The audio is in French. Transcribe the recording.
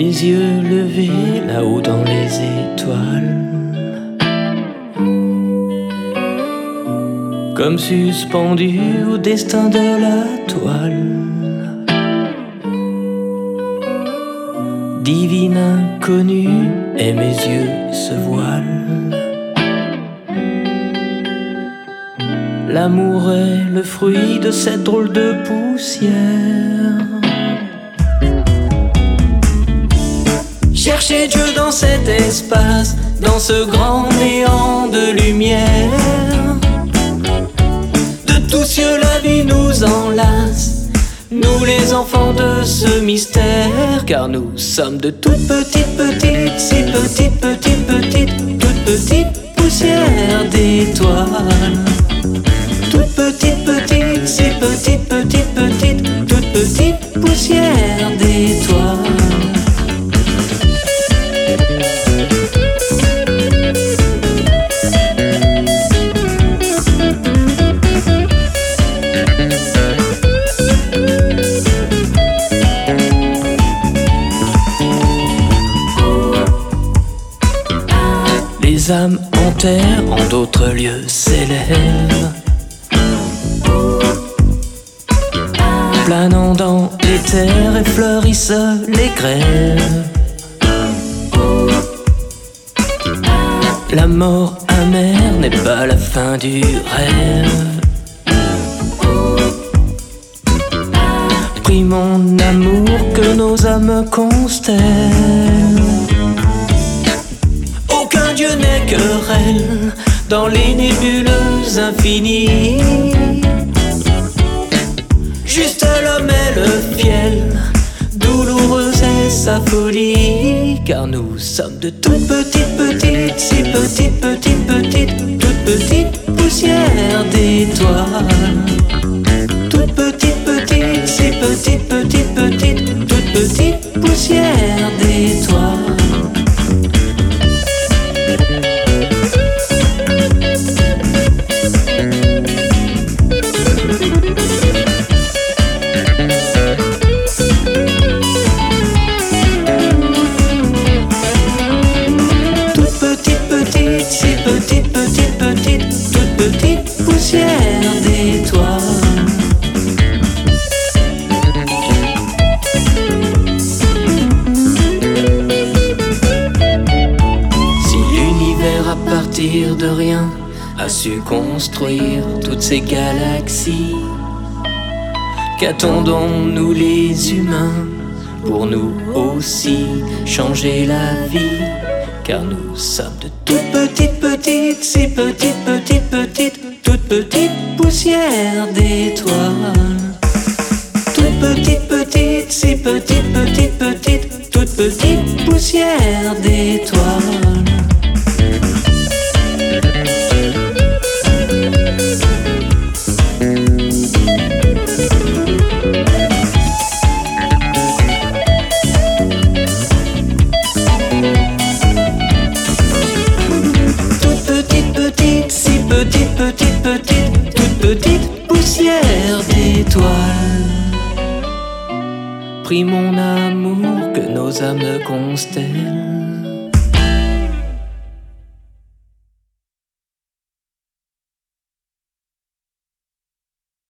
les yeux levés là-haut dans les étoiles, comme suspendu au destin de la toile. Divine inconnue, et mes yeux se voilent. L'amour est le fruit de cette drôle de poussière. Cherchez Dieu dans cet espace, dans ce grand néant de lumière. De tous cieux la vie nous enlace, nous les enfants de ce mystère. Car nous sommes de toutes petites, si petites, toutes petites poussières d'étoiles. Toutes petites, si petites, toutes petites poussières d'étoiles. Les âmes en terre, en d'autres lieux s'élèvent, planant dans les terres et fleurissent les grèves. La mort amère n'est pas la fin du rêve. Prie mon amour que nos âmes constellent. Aucun dieu n'est querelle dans les nébuleuses infinies. Juste l'homme et le fiel, douloureuse est sa folie. Car nous sommes de toutes petites, si petites, toutes petites poussières d'étoiles. Toutes petites, si petites, toutes petites poussières d'étoiles. De rien a su construire toutes ces galaxies. Qu'attendons-nous les humains pour nous aussi changer la vie? Car nous sommes de toutes petites, si petites, toutes petites poussières d'étoiles. Toutes petites, si petites, toutes petites poussières d'étoiles. Toute petite poussière d'étoiles. Prie mon amour que nos âmes constellent.